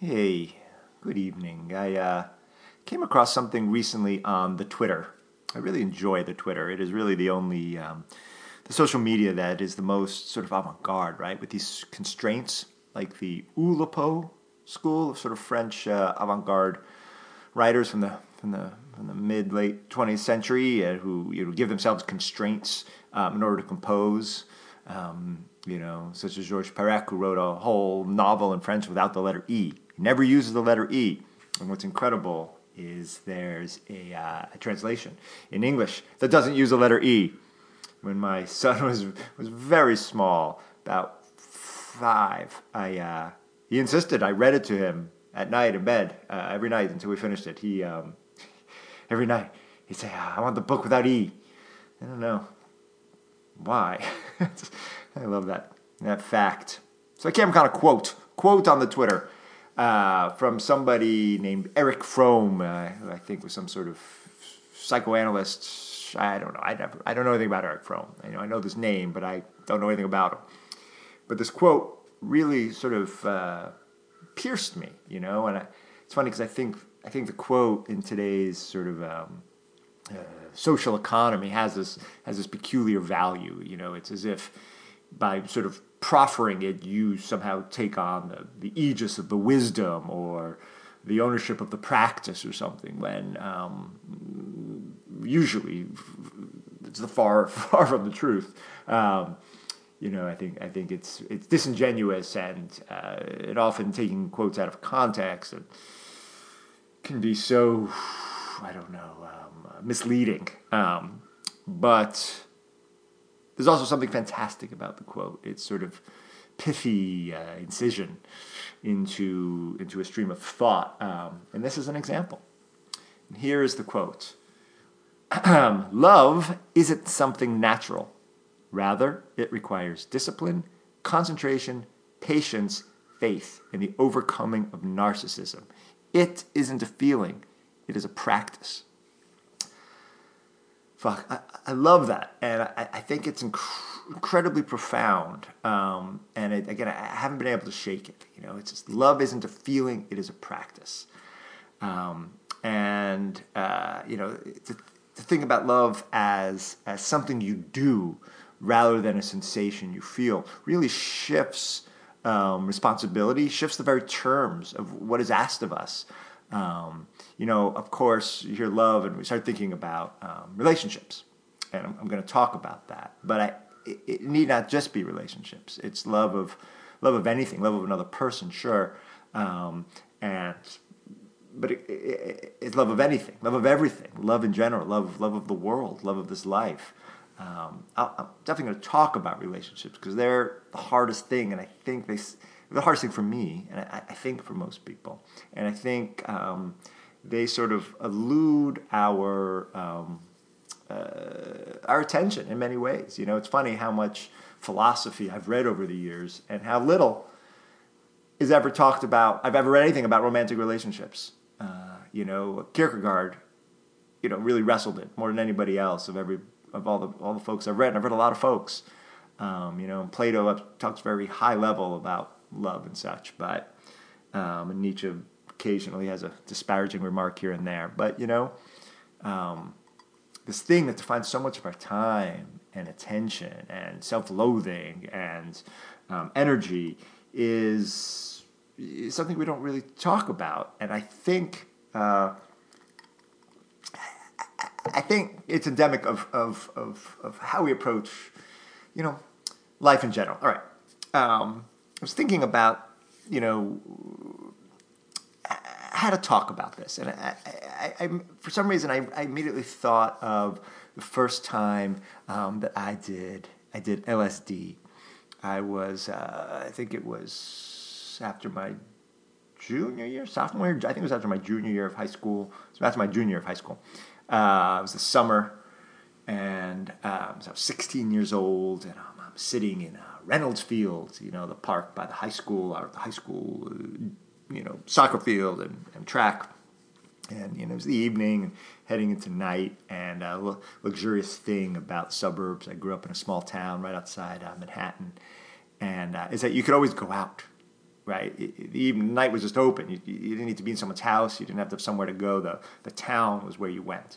Hey, good evening. I came across something recently on the Twitter. I really enjoy the Twitter. It is really the only the social media that is the most sort of avant-garde, right? With these constraints, like the Oulipo school of sort of French avant-garde writers from the mid late 20th century who give themselves constraints in order to compose. Such as Georges Perec, who wrote a whole novel in French without the letter E. He never uses the letter E. And what's incredible is there's a translation in English that doesn't use the letter E. When my son was very small, about 5, he insisted I read it to him at night in bed every night until we finished it. He every night he'd say, "I want the book without E." I don't know why. I love that fact. So I came across a quote on the Twitter from somebody named Erich Fromm, who I think was some sort of psychoanalyst. I don't know. I don't know anything about Erich Fromm. I know this name, but I don't know anything about him. But this quote really sort of pierced me, and it's funny because I think the quote in today's sort of social economy has this peculiar value. It's as if by sort of proffering it, you somehow take on the aegis of the wisdom or the ownership of the practice or something. When usually it's the far from the truth. I think it's disingenuous and it often taking quotes out of context and can be so misleading. But there's also something fantastic about the quote. It's sort of pithy incision into a stream of thought. And this is an example. And here is the quote. Love isn't something natural. Rather, it requires discipline, concentration, patience, faith, and the overcoming of narcissism. It isn't a feeling. It is a practice. I love that, and I think it's incredibly profound. And I haven't been able to shake it. It's just love isn't a feeling; it is a practice. To think about love as something you do rather than a sensation you feel really shifts responsibility, shifts the very terms of what is asked of us. Of course, you hear love, and we start thinking about relationships, and I'm going to talk about that. But it need not just be relationships. It's love of anything, love of another person, sure, but it's love of anything, love of everything, love in general, love of the world, love of this life. I'm definitely going to talk about relationships because they're the hardest thing, and I think the hardest thing for me, and I think for most people, and I think they sort of elude our attention in many ways. It's funny how much philosophy I've read over the years, and how little is ever talked about. I've ever read anything about romantic relationships. Kierkegaard, really wrestled it more than anybody else of all the folks I've read. And I've read a lot of folks. Plato talks very high level about love and such, but and Nietzsche occasionally has a disparaging remark here and there. But this thing that defines so much of our time and attention and self-loathing and energy is something we don't really talk about. And I think it's endemic of how we approach, life in general. All right. I was thinking about, how to talk about this. And I for some reason, I immediately thought of the first time that I did LSD. I was, I think it was after my junior year, sophomore year. I think it was after my junior year of high school. So after my junior year of high school. It was the summer, and I was 16 years old, and I'm sitting in Reynolds Field, the park by the high school, soccer field and track. And, it was the evening, and heading into night, and a luxurious thing about suburbs. I grew up in a small town right outside Manhattan, and is that you could always go out. right? The night was just open. You didn't need to be in someone's house. You didn't have to have somewhere to go. The town was where you went.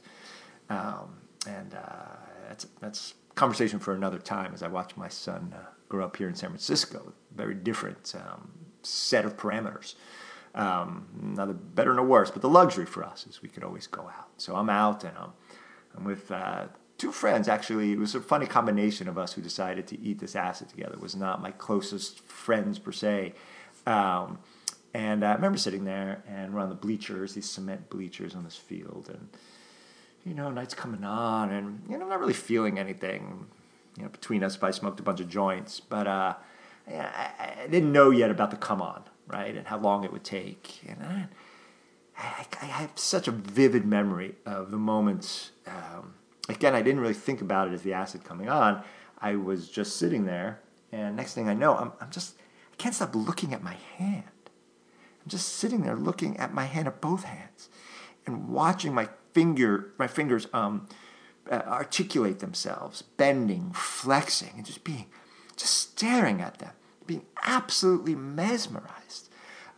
That's conversation for another time as I watch my son grow up here in San Francisco. Very different set of parameters. Neither better nor worse, but the luxury for us is we could always go out. So I'm out, and I'm with two friends. Actually, it was a funny combination of us who decided to eat this acid together. It was not my closest friends per se. And I remember sitting there, and we're on the bleachers, these cement bleachers on this field, and night's coming on, and I'm not really feeling anything. Between us, I smoked a bunch of joints, but I didn't know yet about the come on, right, and how long it would take. And I have such a vivid memory of the moments. Again, I didn't really think about it as the acid coming on. I was just sitting there, and next thing I know, I can't stop looking at my hand. I'm just sitting there looking at my hand, at both hands, and watching my fingers articulate themselves, bending, flexing, and just staring at them, being absolutely mesmerized.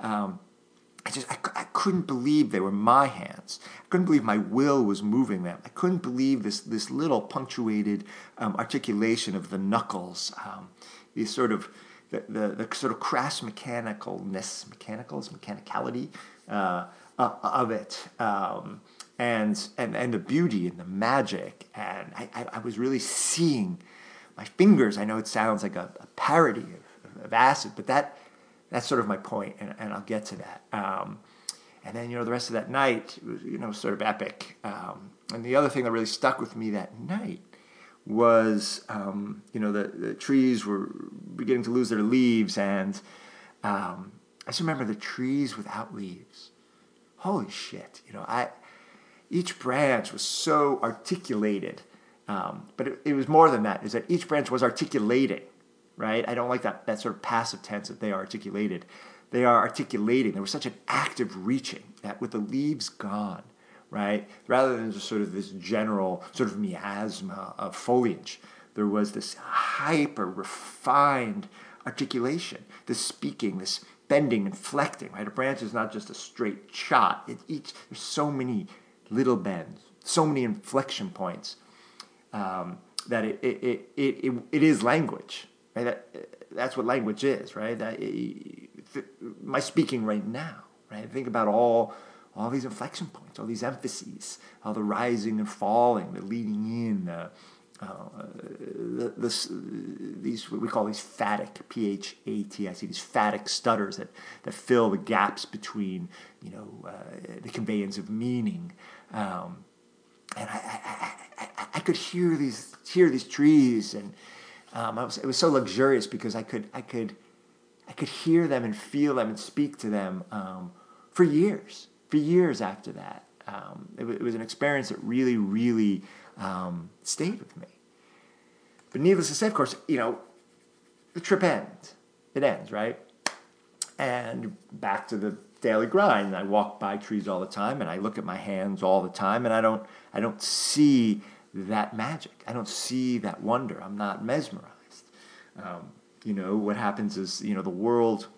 I couldn't believe they were my hands. I couldn't believe my will was moving them. I couldn't believe this little punctuated articulation of the knuckles, these sort of the sort of crass mechanicality of it, and the beauty and the magic. And I was really seeing my fingers. I know it sounds like a parody of acid, but that's sort of my point, and I'll get to that. And then, the rest of that night, was, sort of epic. And the other thing that really stuck with me that night was, the trees were beginning to lose their leaves, and I just remember the trees without leaves. Holy shit, each branch was so articulated, but it was more than that, is that each branch was articulating, right? I don't like that sort of passive tense that they are articulated. They are articulating. There was such an active reaching that with the leaves gone, right, rather than just sort of this general sort of miasma of foliage, there was this hyper-refined articulation, this speaking, this bending, inflecting, right? A branch is not just a straight shot. There's so many little bends, so many inflection points, that it is language, right? That's what language is, right? My speaking right now, right? Think about all these inflection points, all these emphases, all the rising and falling, the leading in, these what we call these phatic, P-H-A-T-I-C, these phatic stutters that fill the gaps between the conveyance of meaning, and I could hear these trees, and it was so luxurious because I could hear them and feel them and speak to them for years after that. It was an experience that really, really stayed with me. But needless to say, of course, the trip ends. It ends, right? And back to the daily grind. I walk by trees all the time, and I look at my hands all the time, and I don't see that magic. I don't see that wonder. I'm not mesmerized. What happens is, the world.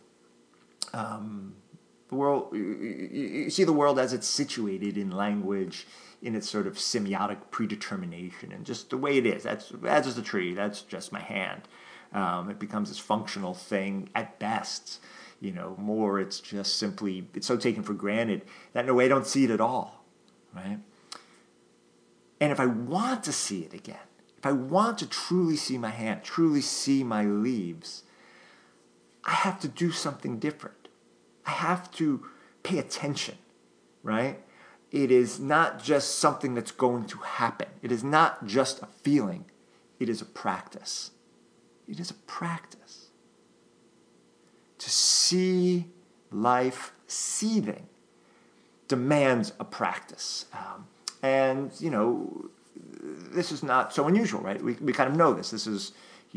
You see the world as it's situated in language, in its sort of semiotic predetermination, and just the way it is. That's just a tree. That's just my hand. It becomes this functional thing at best. More it's just simply, it's so taken for granted that in a way I don't see it at all, right? And if I want to see it again, if I want to truly see my hand, truly see my leaves, I have to do something different. I have to pay attention, right? It is not just something that's going to happen. It is not just a feeling. It is a practice. It is a practice. To see life seething demands a practice. And this is not so unusual, right? We kind of know this. This is,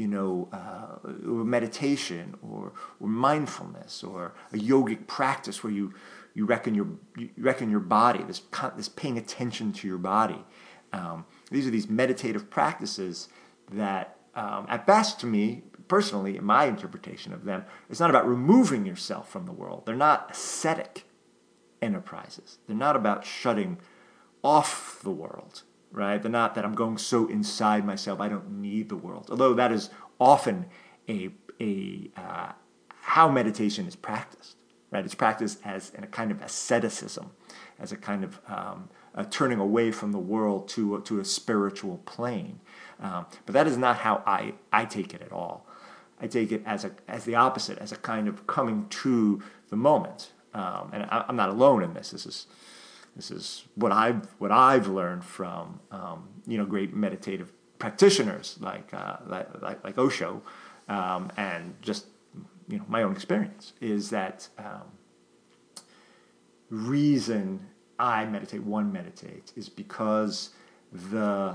meditation or mindfulness or a yogic practice where you reckon your body, this paying attention to your body. These are these meditative practices that, at best to me, personally, in my interpretation of them, it's not about removing yourself from the world. They're not ascetic enterprises. They're not about shutting off the world, right? They're not that I'm going so inside myself I don't need the world. Although that is often how meditation is practiced, right? It's practiced as in a kind of asceticism, as a kind of a turning away from the world to a spiritual plane. But that is not how I take it at all. I take it as the opposite, as a kind of coming to the moment. And I'm not alone in this. This is what I've learned from great meditative practitioners like Osho, and just my own experience is that reason I meditate, one meditates, is because the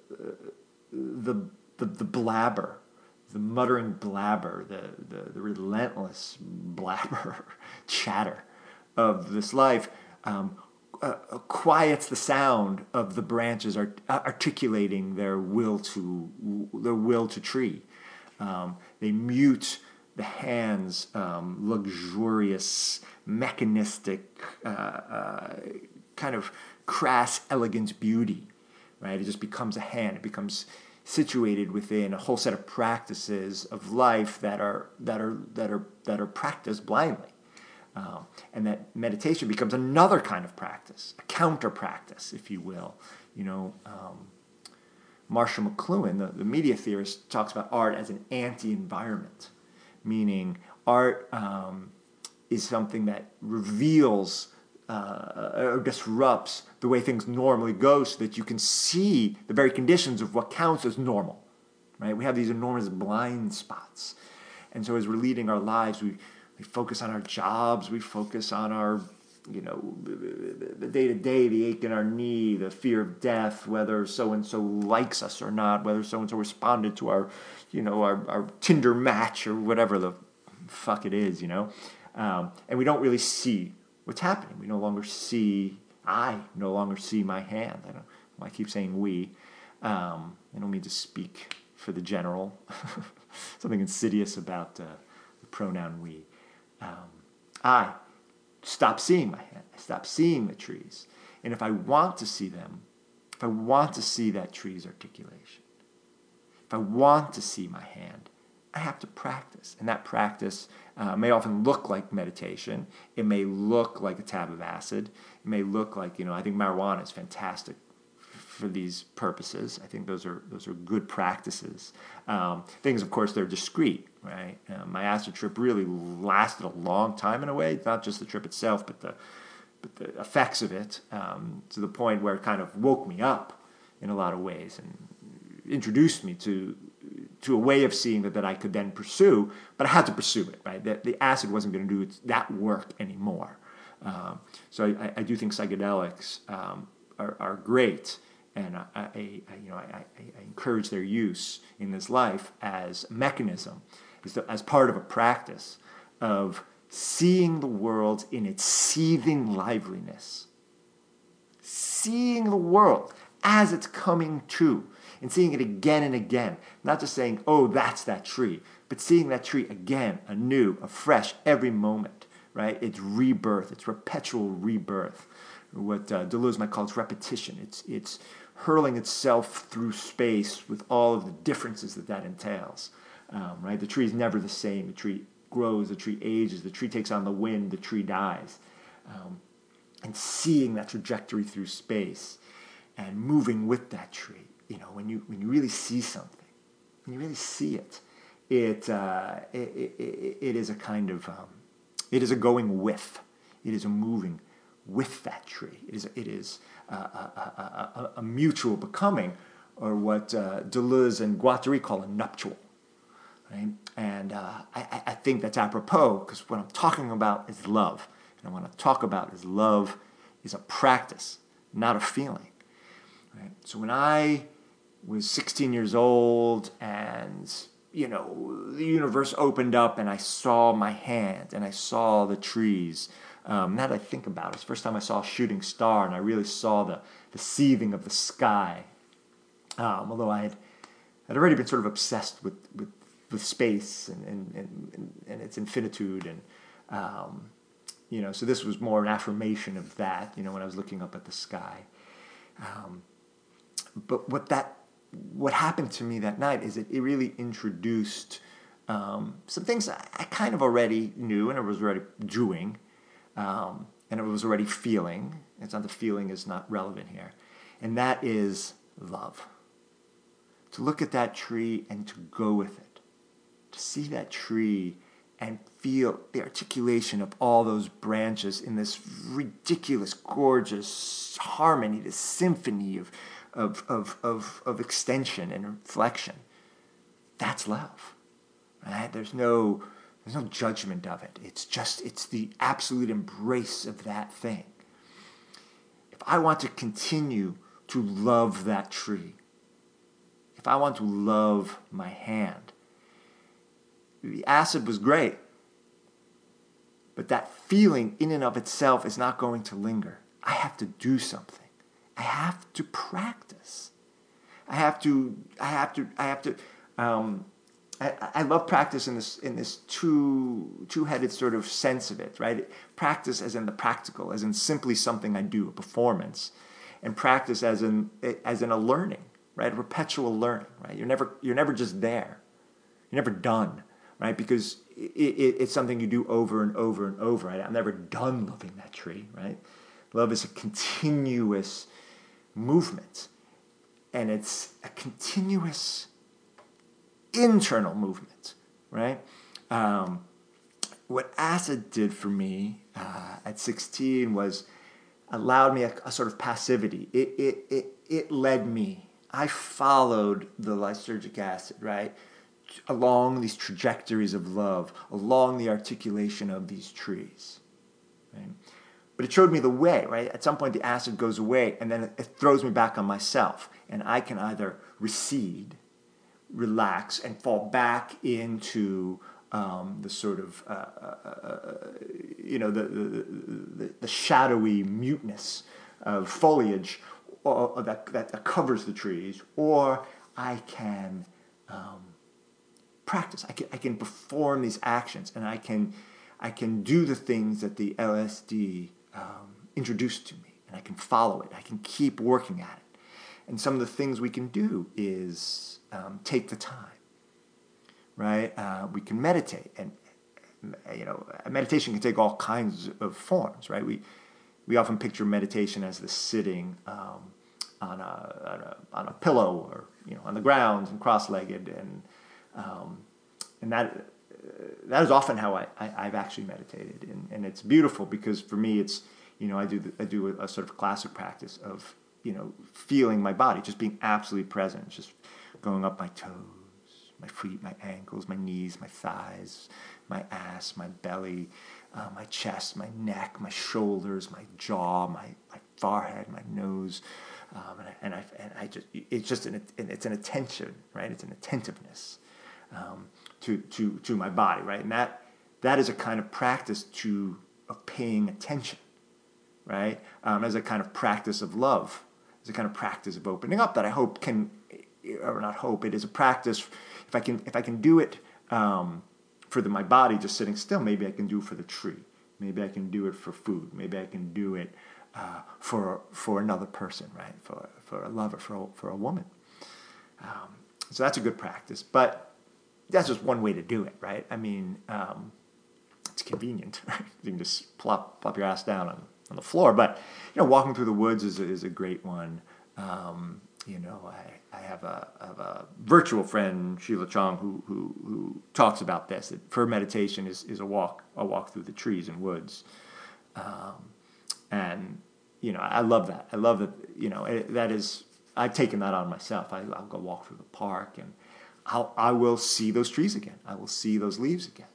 blabber, the muttering blabber, the relentless blabber, chatter of this life quiets the sound of the branches articulating their will to tree. They mute the hand's luxurious, mechanistic, kind of crass, elegant beauty. Right? It just becomes a hand. It becomes situated within a whole set of practices of life that are practiced blindly. And that meditation becomes another kind of practice, a counter practice, if you will. Marshall McLuhan, the media theorist, talks about art as an anti-environment, meaning art is something that reveals or disrupts the way things normally go so that you can see the very conditions of what counts as normal. Right? We have these enormous blind spots. And so as we're leading our lives, we focus on our jobs, we focus on our, the day-to-day, the ache in our knee, the fear of death, whether so-and-so likes us or not, whether so-and-so responded to our Tinder match or whatever the fuck it is, and we don't really see what's happening. I no longer see my hand. I keep saying we. I don't mean to speak for the general. Something insidious about the pronoun we. I stop seeing my hand. I stop seeing the trees. And if I want to see them, if I want to see that tree's articulation, if I want to see my hand, I have to practice. And that practice may often look like meditation. It may look like a tab of acid. It may look like, I think marijuana is fantastic for these purposes. I think those are good practices. Things, of course, they're discrete, right? My acid trip really lasted a long time in a way, not just the trip itself, but the effects of it, to the point where it kind of woke me up in a lot of ways and introduced me to a way of seeing that I could then pursue, but I had to pursue it, right? The acid wasn't going to do that work anymore. So I do think psychedelics are great. And I encourage their use in this life as a mechanism, as part of a practice of seeing the world in its seething liveliness. Seeing the world as it's coming to, and seeing it again and again. Not just saying, oh, that's that tree, but seeing that tree again, anew, afresh, every moment, right? It's rebirth, it's perpetual rebirth. What Deleuze might call its repetition. It's hurling itself through space with all of the differences that entails. Right? The tree is never the same. The tree grows, the tree ages, the tree takes on the wind, the tree dies. And seeing that trajectory through space and moving with that tree. When you really see something, when you really see it, it is a kind of, it is a going with. It is a moving with that tree. It is a mutual becoming, or what Deleuze and Guattari call a nuptial. Right? And I think that's apropos, because what I'm talking about is love. And what I want to talk about is love is a practice, not a feeling. Right? So when I was 16 years old and, the universe opened up and I saw my hand and I saw the trees, now that I think about it, it's the first time I saw a shooting star and I really saw the seething of the sky. Although I'd already been sort of obsessed with the space and its infinitude. And, so this was more an affirmation of that, when I was looking up at the sky. But what happened to me that night is it really introduced some things I kind of already knew and I was already doing, and I was already feeling. It's not the feeling is not relevant here, and that is love. To look at that tree and to go with it, to see that tree and feel the articulation of all those branches in this ridiculous, gorgeous harmony, this symphony of extension and reflection. That's love, right? There's no judgment of it. It's the absolute embrace of that thing. If I want to continue to love that tree, if I want to love my hand, the acid was great, but that feeling in and of itself is not going to linger. I have to do something. I have to practice. I love practice in this two-headed sort of sense of it, right? Practice as in the practical, as in simply something I do, a performance, and practice as in a learning, right? A perpetual learning, right? You're never just there. You're never done, right? Because it's something you do over and over and over. Right? I'm never done loving that tree, right? Love is a continuous movement, and it's a continuous internal movement, right? What acid did for me at 16 was allowed me a sort of passivity. It led me. I followed the lysergic acid, right, along these trajectories of love, along the articulation of these trees, right? But it showed me the way, right? At some point the acid goes away and then it throws me back on myself, and I can either recede, relax, and fall back into the sort of the shadowy muteness of foliage that covers the trees, or I can practice. I can perform these actions, and I can do the things that the LSD introduced to me, and I can follow it. I can keep working at it. And some of the things we can do is take the time, right? We can meditate, and meditation can take all kinds of forms, right? We often picture meditation as the sitting on a pillow, or on the ground and cross-legged, and that is often how I've actually meditated, and it's beautiful because for me it's I do a sort of classic practice of feeling my body, just being absolutely present, just going up my toes, my feet, my ankles, my knees, my thighs, my ass, my belly, my chest, my neck, my shoulders, my jaw, my forehead, my nose, it's an attention, right? It's an attentiveness to my body, right? And that is a kind of practice of paying attention, right? As a kind of practice of love, as a kind of practice of opening up that I hope can, or not hope, it is a practice. If I can do it for my body just sitting still, maybe I can do it for the tree. Maybe I can do it for food. Maybe I can do it for another person, right? For a lover, for a woman. So that's a good practice, but that's just one way to do it, right? I mean, it's convenient, right? You can just plop your ass down on the floor. But walking through the woods is a great one. I have a virtual friend, Sheila Chong, who talks about this. That for meditation is a walk through the trees and woods, and I love that. I love that. That is, I've taken that on myself. I'll go walk through the park, and I will see those trees again. I will see those leaves again.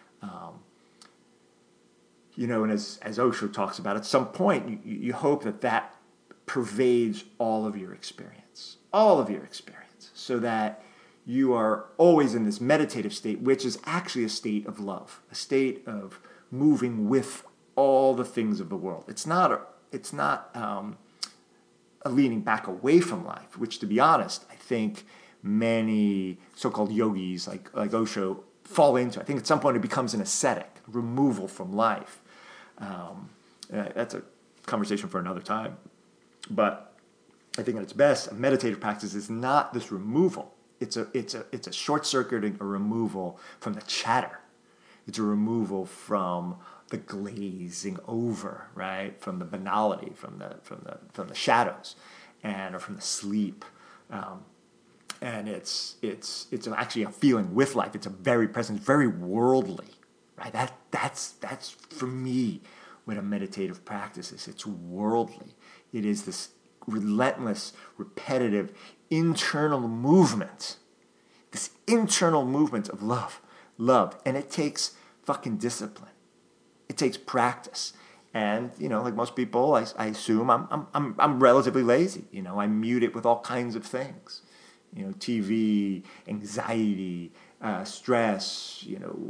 And as Osho talks about, at some point you hope that pervades all of your experience, so that you are always in this meditative state, which is actually a state of love, a state of moving with all the things of the world. It's not a leaning back away from life, which, to be honest, I think many so-called yogis like Osho fall into. I think at some point it becomes an ascetic, removal from life. That's a conversation for another time. But I think at its best, a meditative practice is not this removal. It's a short-circuiting, a removal from the chatter. It's a removal from the glazing over, right? From the banality, from the shadows, or from the sleep. And it's actually a feeling with life. It's a very present, very worldly, right? That's for me what a meditative practice is. It's worldly. It is this relentless, repetitive, internal movement. This internal movement of love, and it takes fucking discipline. It takes practice. And, like most people, I assume I'm relatively lazy. I mute it with all kinds of things. TV, anxiety, stress,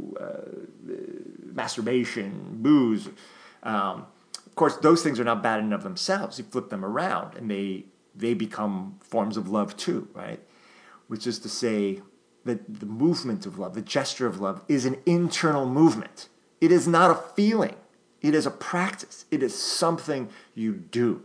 masturbation, booze. Of course, those things are not bad in and of themselves. You flip them around, and they become forms of love too, right? Which is to say that the movement of love, the gesture of love, is an internal movement. It is not a feeling. It is a practice. It is something you do.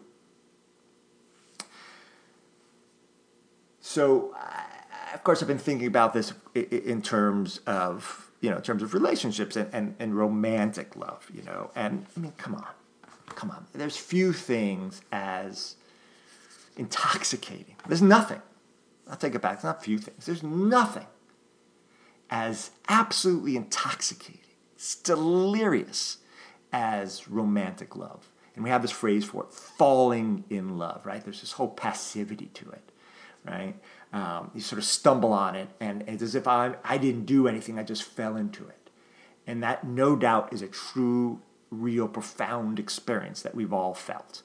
So, of course, I've been thinking about this in terms of relationships and romantic love, And, I mean, come on. There's few things as intoxicating. There's nothing. I'll take it back. It's not few things. There's nothing as absolutely intoxicating. It's delirious as romantic love. And we have this phrase for it, falling in love, right? There's this whole passivity to it, right? You sort of stumble on it, and it's as if I didn't do anything, I just fell into it. And that, no doubt, is a true, real, profound experience that we've all felt.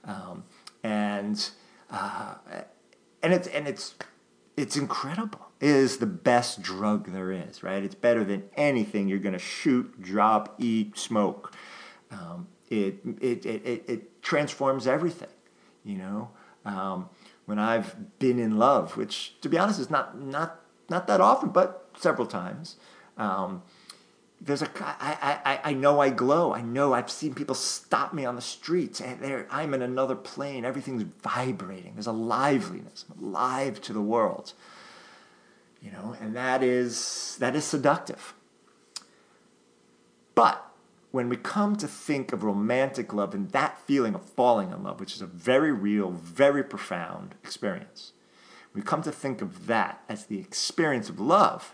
It's incredible. It is the best drug there is, right? It's better than anything you're going to shoot, drop, eat, smoke. It transforms everything, When I've been in love, which, to be honest, is not that often, but several times, I know I glow. I know I've seen people stop me on the streets, and I'm in another plane. Everything's vibrating. There's a liveliness. I'm alive to the world, and that is seductive. But when we come to think of romantic love and that feeling of falling in love, which is a very real, very profound experience, we come to think of that as the experience of love,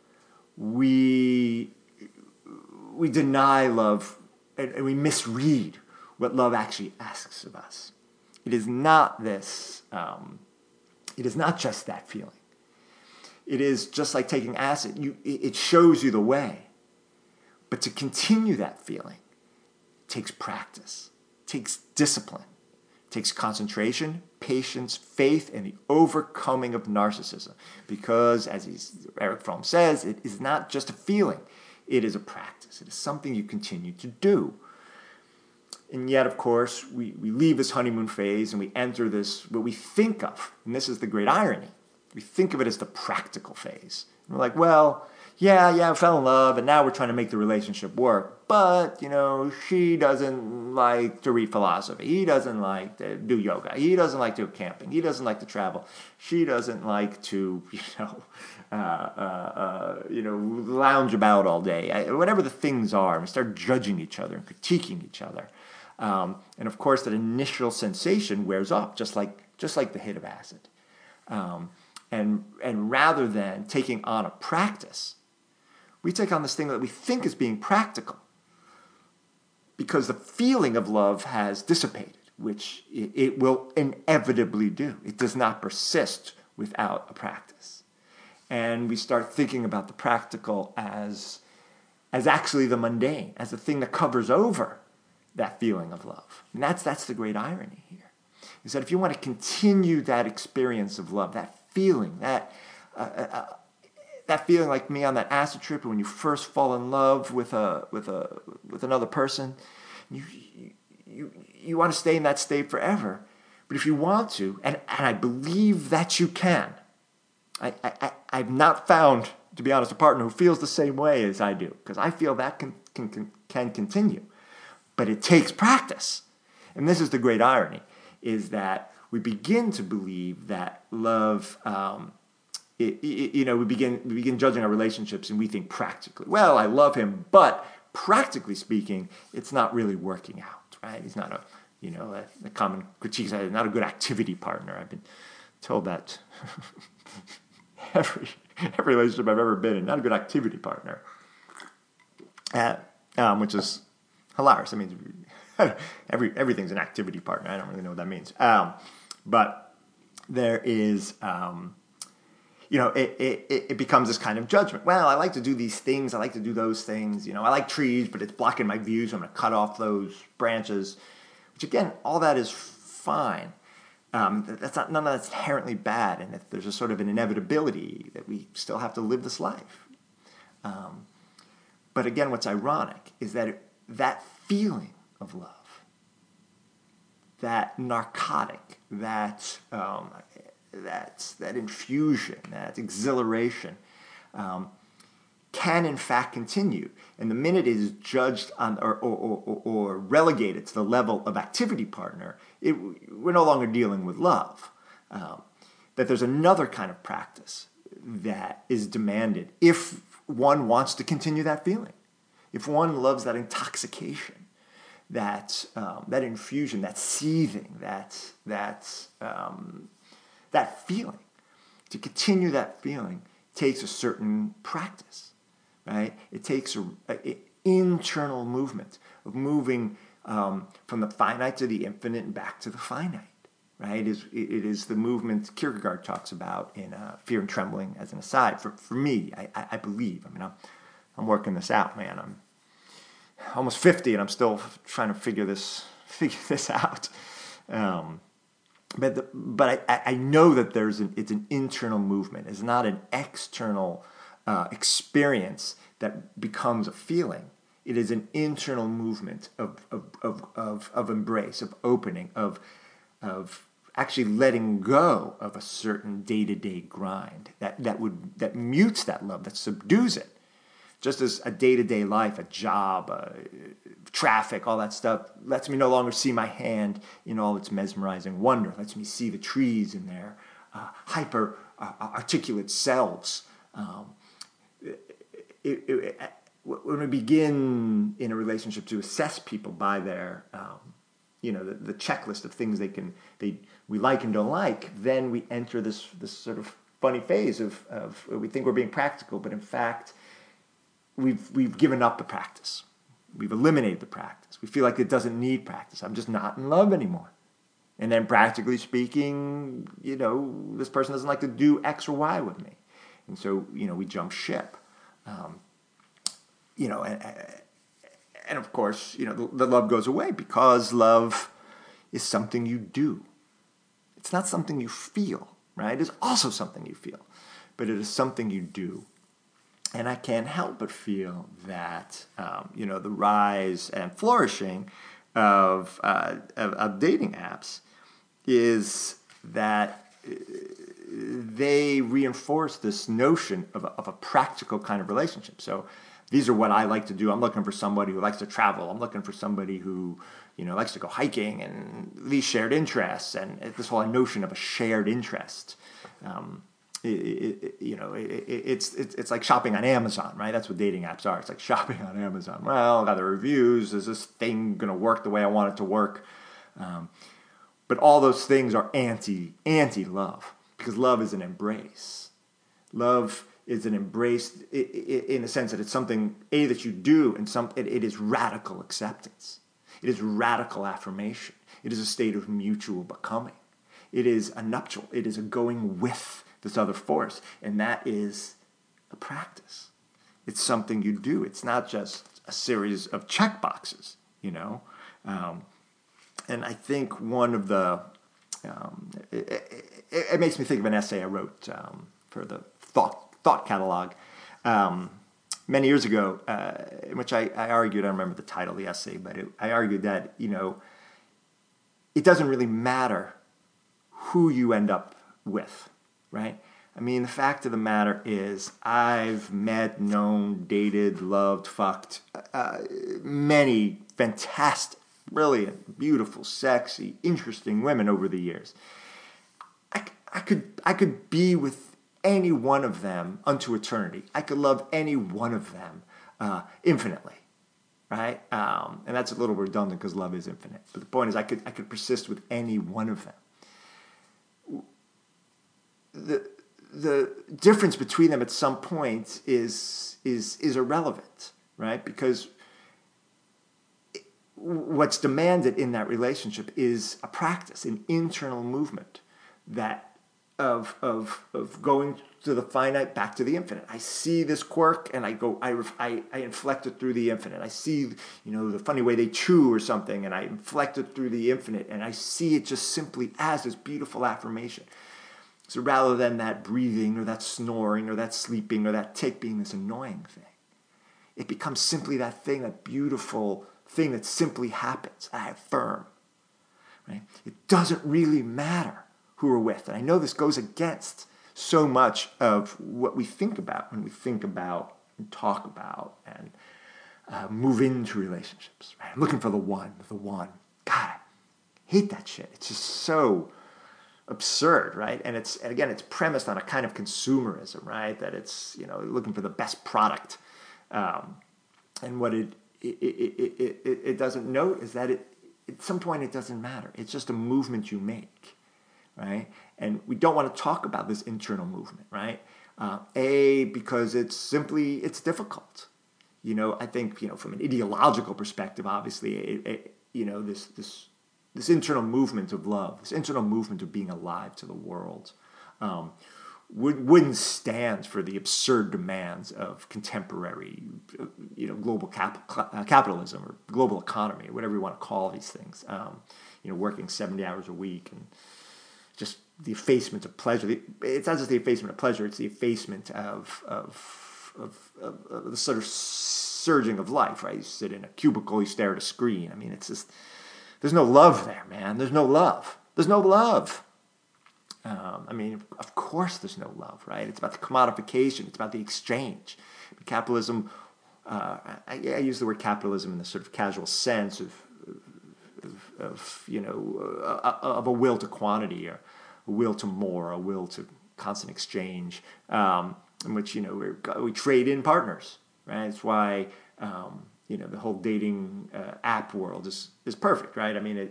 we deny love and we misread what love actually asks of us. It is not this, it is not just that feeling. It is just like taking acid. It shows you the way. But to continue that feeling takes practice, takes discipline, takes concentration, patience, faith, and the overcoming of narcissism. Because, as Erich Fromm says, it is not just a feeling. It is a practice. It is something you continue to do. And yet, of course, we leave this honeymoon phase and we enter this, what we think of, and this is the great irony, we think of it as the practical phase. And we're like, well, yeah, I fell in love, and now we're trying to make the relationship work. But, she doesn't like to read philosophy. He doesn't like to do yoga. He doesn't like to go camping. He doesn't like to travel. She doesn't like to, lounge about all day. Whatever the things are, we start judging each other and critiquing each other. And of course, that initial sensation wears off, just like the hit of acid. And rather than taking on a practice, we take on this thing that we think is being practical because the feeling of love has dissipated, which it will inevitably do. It does not persist without a practice. And we start thinking about the practical as actually the mundane, as the thing that covers over that feeling of love. And that's the great irony here, is that if you want to continue that experience of love, that feeling, that feeling like me on that acid trip when you first fall in love with another person, you want to stay in that state forever. But if you want to, and I believe that you can, I've not found, to be honest, a partner who feels the same way as I do, because I feel that can continue. But it takes practice. And this is the great irony, is that we begin to believe that love, we begin judging our relationships, and we think practically, well, I love him, but practically speaking, it's not really working out, right? He's not a common critique is not a good activity partner. I've been told that every relationship I've ever been in, not a good activity partner, which is hilarious. I mean, everything's an activity partner. I don't really know what that means. But there is, it becomes this kind of judgment. Well, I like to do these things. I like to do those things. I like trees, but it's blocking my view, so I'm going to cut off those branches. Which again, all that is fine. None of that's inherently bad, and if there's a sort of an inevitability that we still have to live this life. But again, what's ironic is that that feeling of love, that narcotic, that infusion, that exhilaration, can in fact continue. And the minute it is judged on or relegated to the level of activity partner, we're no longer dealing with love. That there's another kind of practice that is demanded if one wants to continue that feeling. If one loves that intoxication, that infusion, that seething, that feeling. To continue that feeling takes a certain practice. Right? It takes an internal movement of moving from the finite to the infinite and back to the finite. Right? It is the movement Kierkegaard talks about in Fear and Trembling. As an aside, for me, I believe. I mean, I'm working this out, man. I'm almost 50, and I'm still trying to figure this out. But I know that it's an internal movement. It's not an external experience that becomes a feeling. It is an internal movement of embrace, of opening, of actually letting go of a certain day-to-day grind that mutes that love, that subdues it. Just as a day-to-day life, a job, traffic, all that stuff lets me no longer see my hand in all its mesmerizing wonder. Lets me see the trees in their hyper articulate selves. When we begin in a relationship to assess people by their, the checklist of things we like and don't like, then we enter this sort of funny phase of we think we're being practical, but in fact, we've given up the practice. We've eliminated the practice. We feel like it doesn't need practice. I'm just not in love anymore. And then practically speaking, this person doesn't like to do X or Y with me. And so, we jump ship. And of course, the love goes away because love is something you do. It's not something you feel, right? It is also something you feel, but it is something you do. And I can't help but feel that, the rise and flourishing of dating apps is that they reinforce this notion of a practical kind of relationship. So these are what I like to do. I'm looking for somebody who likes to travel. I'm looking for somebody who, likes to go hiking and these shared interests and this whole notion of a shared interest. It's like shopping on Amazon, right? That's what dating apps are. It's like shopping on Amazon. Well, I got the reviews. Is this thing going to work the way I want it to work? But all those things are anti-love, because love is an embrace. Love is an embrace in a sense that it's something, that you do, and it is radical acceptance. It is radical affirmation. It is a state of mutual becoming. It is a nuptial. It is a going with this other force, and that is a practice. It's something you do. It's not just a series of check boxes, and I think one of the it makes me think of an essay I wrote for the Thought Catalog many years ago, in which I argued, I don't remember the title of the essay, but I argued that it doesn't really matter who you end up with, right? I mean, the fact of the matter is, I've met, known, dated, loved, fucked many fantastic, brilliant, beautiful, sexy, interesting women over the years. I could be with any one of them unto eternity. I could love any one of them infinitely, right? And that's a little redundant because love is infinite. But the point is, I could persist with any one of them. The difference between them at some point is irrelevant, right? Because what's demanded in that relationship is a practice, an internal movement that of going to the finite back to the infinite. I see this quirk and I inflect it through the infinite. I see, the funny way they chew or something, and I inflect it through the infinite, and I see it just simply as this beautiful affirmation. So rather than that breathing or that snoring or that sleeping or that tick being this annoying thing, it becomes simply that thing, that beautiful thing that simply happens. I affirm. Right? It doesn't really matter who we're with. And I know this goes against so much of what we think about when we think about and talk about and move into relationships. Right? I'm looking for the one. God, I hate that shit. It's just so absurd, right? And it's premised on a kind of consumerism, right? That it's looking for the best product, and what it doesn't note is that at some point it doesn't matter. It's just a movement you make, right? And we don't want to talk about this internal movement, right? Because it's difficult. I think from an ideological perspective, obviously, this internal movement of love, this internal movement of being alive to the world, wouldn't stand for the absurd demands of contemporary, global capitalism or global economy, or whatever you want to call these things. Working 70 hours a week and just the effacement of pleasure. It's not just the effacement of pleasure; it's the effacement of the sort of surging of life. Right? You sit in a cubicle, you stare at a screen. I mean, it's just. There's no love there, man. There's no love. Of course there's no love, right? It's about the commodification. It's about the exchange. Capitalism, I use the word capitalism in the sort of casual sense of a will to quantity, or a will to more, a will to constant exchange, in which, we trade in partners, right? It's why, the whole dating app world is perfect, right? I mean,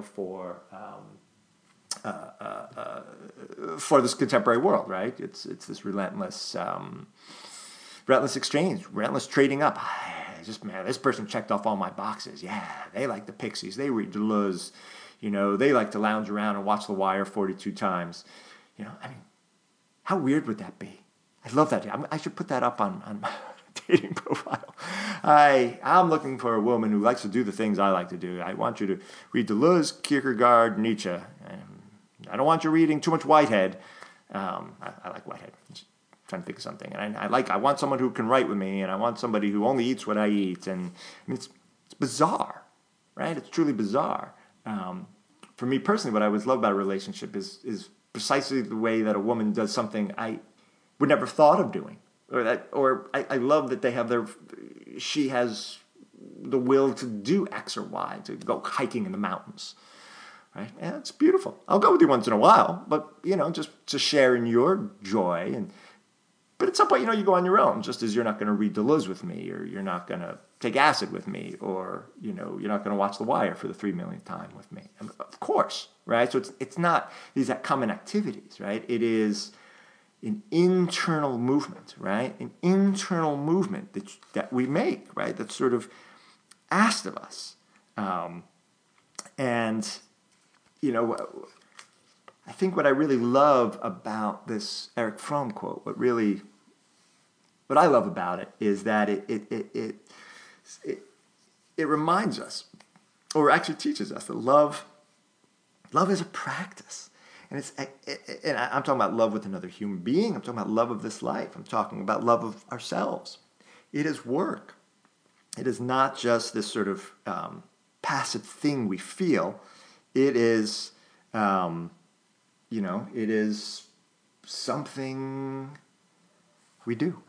for this contemporary world, right? It's this relentless exchange, relentless trading up. This person checked off all my boxes. Yeah, they like the Pixies. They read Deleuze. They like to lounge around and watch The Wire 42 times. How weird would that be? I love that. I should put that up on my dating profile. I'm looking for a woman who likes to do the things I like to do. I want you to read Deleuze, Kierkegaard, Nietzsche. I don't want you reading too much Whitehead. I like Whitehead. Just trying to think of something. And I want someone who can write with me, and I want somebody who only eats what I eat. And it's bizarre, right? It's truly bizarre. For me personally, what I always love about a relationship is precisely the way that a woman does something I would never thought of doing. Or I love that she has the will to do X or Y, to go hiking in the mountains, right? And it's beautiful. I'll go with you once in a while, but, just to share in your joy. But at some point, you go on your own, just as you're not going to read Deleuze with me, or you're not going to take acid with me, or, you're not going to watch The Wire for the 3 millionth time with me. And of course, right? So it's not these common activities, right? It is an internal movement, right? An internal movement that we make, right? That's sort of asked of us. And, I think what I really love about this Erich Fromm quote, what I love about it is that it reminds us, or actually teaches us, that love is a practice. And I'm talking about love with another human being. I'm talking about love of this life. I'm talking about love of ourselves. It is work. It is not just this sort of passive thing we feel. It is, it is something we do.